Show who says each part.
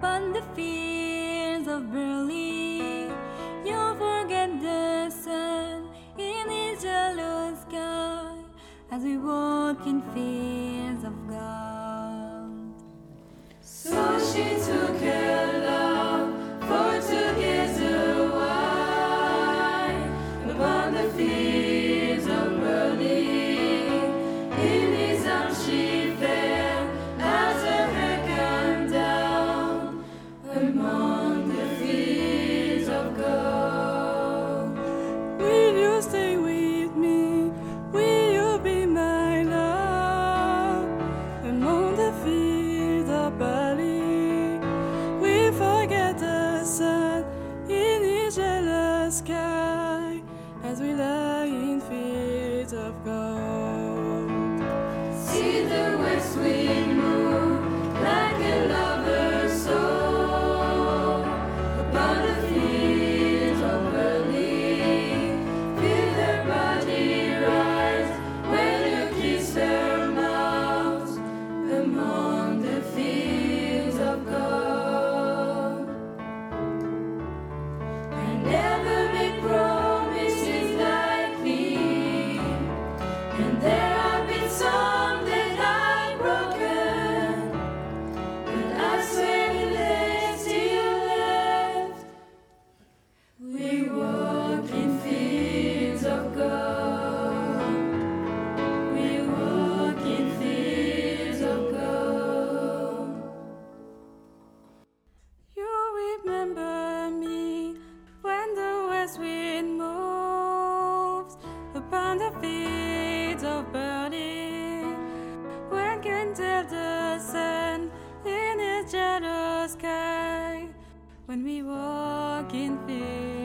Speaker 1: upon the fields of Berlin. You forget the sun in his yellow sky as we walk in fields of gold.
Speaker 2: So she took her love for together wine upon the fields of Berlin. In his arms she fell as her hair came down among the fields of gold.
Speaker 3: Will you stay with me? Will you be my love? Among the fields of Berlin, we forget the sun in his jealous sky as we lie in fields of gold.
Speaker 2: See the west wind move like a lover's soul upon the fields of Berlin. Feel her body rise when you kiss her mouth among the fields of gold. I never make promises like me, and there have been some that I've broken, but I swear the legs you left, we walk in fields of gold. We walk in fields of gold.
Speaker 3: You remember me when the west wind moves upon the fields of Berlin. When can tell the sun in its jealous sky when we walk in fields